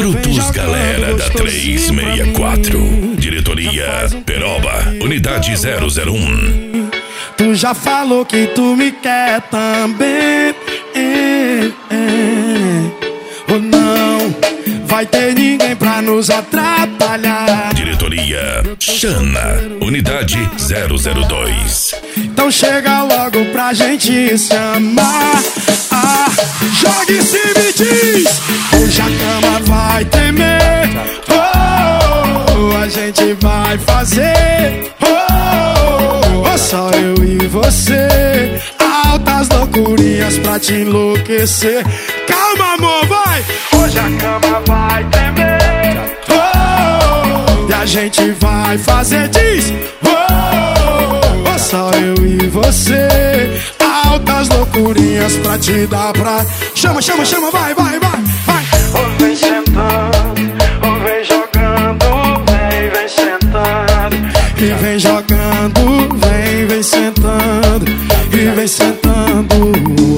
Brutus Galera da 364. Diretoria Peroba, Unidade 001. Tu já falou que tu me quer também, ou não vai ter ninguém pra nos atrapalhar. Diretoria Xana, Unidade 002. Então chega logo pra gente se amar. Joga em cima e diz: hoje a cama vai tremer. A gente vai fazer só eu e você. Altas loucurinhas pra te enlouquecer. Calma, amor, vai! Hoje a cama vai tremer. E a gente vai fazer, diz: só eu e você. Altas loucurinhas pra te dar pra... Chama, chama, chama, vai, vai, vai, vai. Vem sentando, vem jogando, vem sentando. E vem jogando, vem sentando. E vem sentando.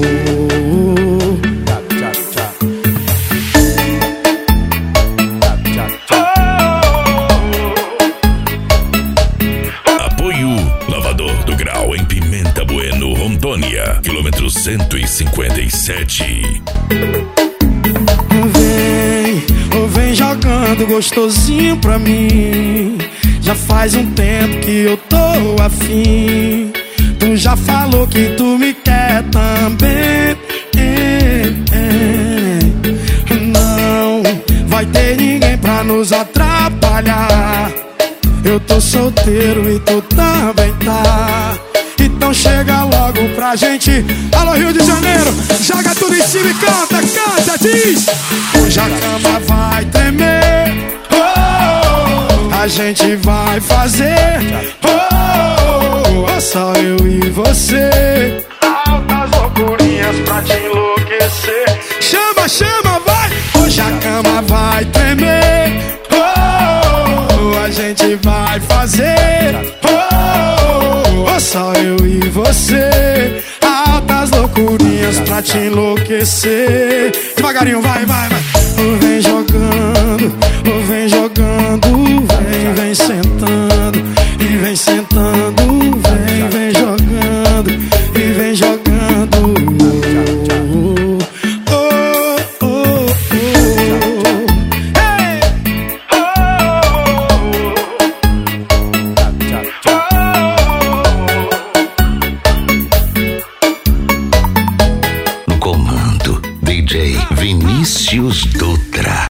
Apoio Lavador do Grau em Pimenta Bueno, Rondônia, quilômetro 157. Vem jogando gostosinho pra mim. Já faz um tempo que eu tô afim. Tu já falou que tu me quer também. Não vai ter ninguém pra nos atrapalhar. Eu tô solteiro e tu também tá. Então chega logo pra gente. Alô, Rio de Janeiro, joga tudo em cima e canta, canta, diz: hoje a cama vai tremer. A gente vai fazer só eu e você. Altas loucurinhas pra te enlouquecer. Chama, chama, vai! Hoje a cama vai tremer. A gente vai fazer só eu e você. Altas loucurinhas pra te enlouquecer. Devagarinho, vai, vai, vai. Vem jogando, vem jogando. Vem sentando e vem sentando. Vem jogando e vem jogando. No comando, DJ Vinícius Dutra.